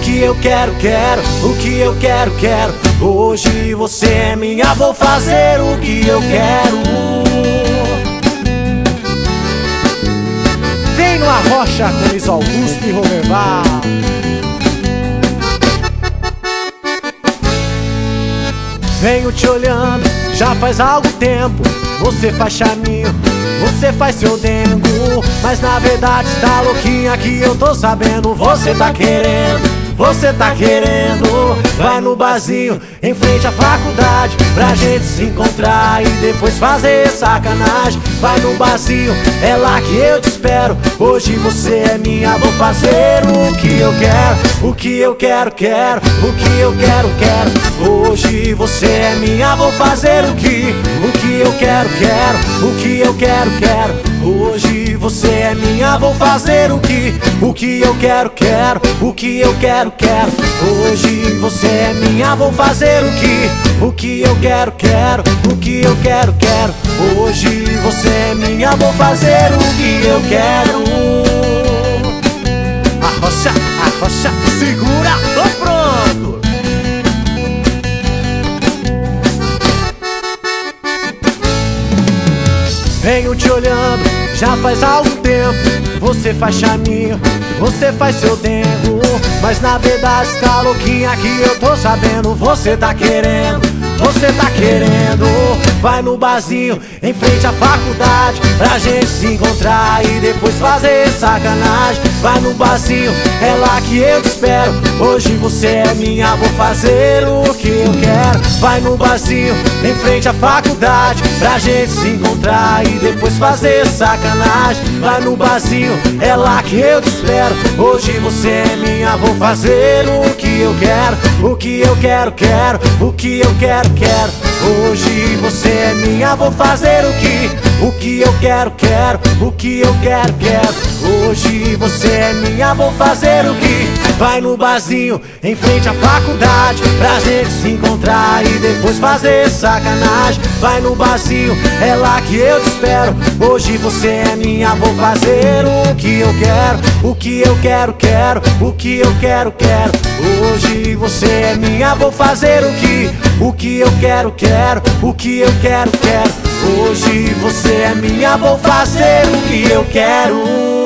que eu quero, quero. O que eu quero, quero. Hoje você é minha, vou fazer o que eu quero. Vem no Arrocha com Luiz Augusto e Roberval. Venho te olhando, já faz algum tempo. Você faz chaminho, você faz seu dengo, mas na verdade está louquinha que eu tô sabendo. Você tá querendo. Vai no barzinho, em frente à faculdade, pra gente se encontrar e depois fazer sacanagem. Vai no barzinho, é lá que eu te espero. Hoje você é minha, vou fazer o que eu quero. O que eu quero, quero. O que eu quero, quero. Hoje você é minha, vou fazer o que eu quero, quero. O que eu quero, quero. Hoje você é minha, vou fazer o que eu quero, quero. O que eu quero, quero. Hoje você é minha, vou fazer o que eu quero, quero. O que eu quero, quero. Hoje você é minha, vou fazer o que eu quero. Arrocha, arrocha, segura, tô pronto. Venho te olhando, já faz algum tempo. Você faz chaminho, você faz seu dengo, mas na verdade está louquinha que eu tô sabendo. Você tá querendo. Vai no barzinho, em frente à faculdade, pra gente se encontrar e depois fazer sacanagem. Vai no barzinho, é lá que eu te espero. Hoje você é minha, vou fazer o que eu quero. Vai no barzinho, em frente à faculdade, pra gente se encontrar e depois fazer sacanagem. Vai no barzinho, é lá que eu te espero. Hoje você é minha, vou fazer o que eu quero. O que eu quero, quero. O que eu quero, quero. Hoje você é minha, vou fazer o que eu quero, quero. O que eu quero, quero. Hoje você é minha, vou fazer o que. Vai no barzinho, em frente à faculdade, pra gente se encontrar e depois fazer sacanagem. Vai no barzinho, é lá que eu te espero. Hoje você é minha, vou fazer o que eu quero. O que eu quero, quero. O que eu quero, quero. Hoje você é minha, vou fazer o que eu quero, quero. O que eu quero, quero. Hoje você é minha, vou fazer o que eu quero.